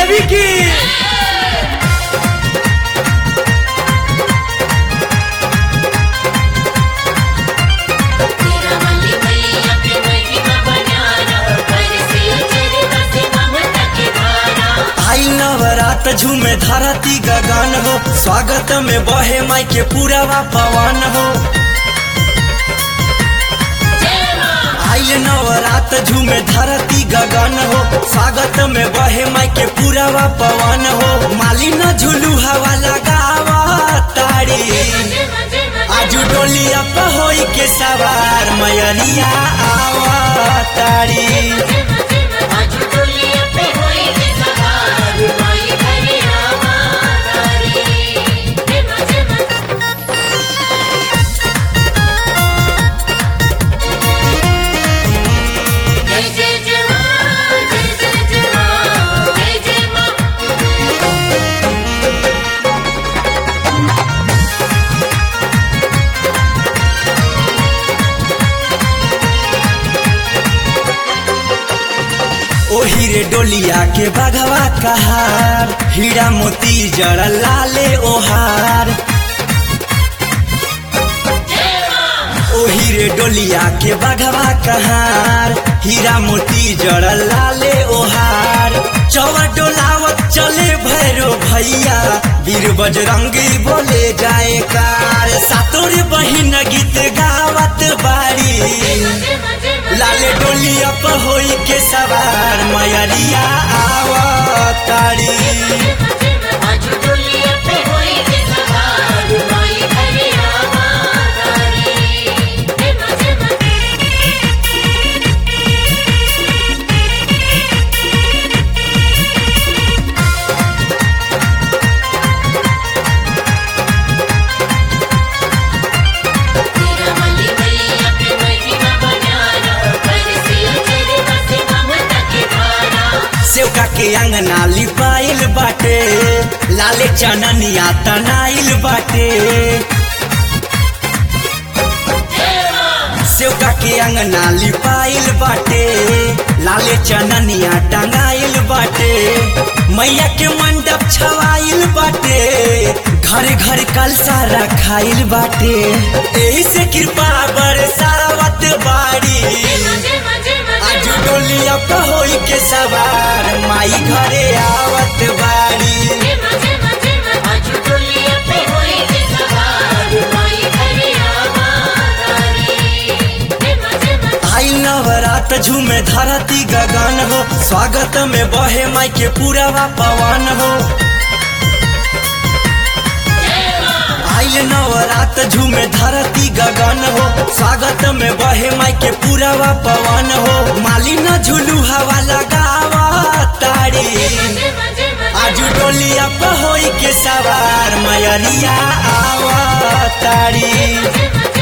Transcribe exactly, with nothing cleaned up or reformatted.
देवी की। आई नवरात झूमे धरती गगन हो, स्वागत में बहे माई के पूरा पवन हो। आई नवरात झूमे धरती गगन हो, स्वागत में बहे माई के पूरा पवन हो। माली न झूलू हवा लगावा तारी, आजू डोलिया पे होई के सवार मयरिया आवा तारी। ओ हीरे डोलिया के बघवा कहार, हीरा मोती जड़ लाले ओहार। ओ हीरे डोलिया के बघवा कहार, हीरा मोती जड़ लाले ओहार। चौवा डोलावत चले भैरो भैया, वीर बजरंगी बोले जाए कार। सातोर बहिन गीत गावत बारी, लाले डोलिया पर होई के सवार मयरिया आवतारी। सेवका के अंगना लिपाइल बाटे, लाले चननिया तनाइल बाटे। सेवका के अंगना लिपाइल बाटे, लाले चननिया टंगाइल बाटे। मैया के मंडप छवाइल बाटे, घर घर कलसा रखाइल बाटे। एही से कृपा बरसावत बाड़ी, आज डोलिया पे होई के सवार माई घरे आवत बाड़ी। आई नवरात झूमे धरती गगन हो, स्वागत में बहे माई के पूरा पवन हो। आई नवरात झूमे धरती गगन हो, स्वागत में बहे माई के पूरा पवन हो। माली न झूलू हवा लगावा तारी, आजू डोलिया पे होई के सवार मयरिया आवा तारी।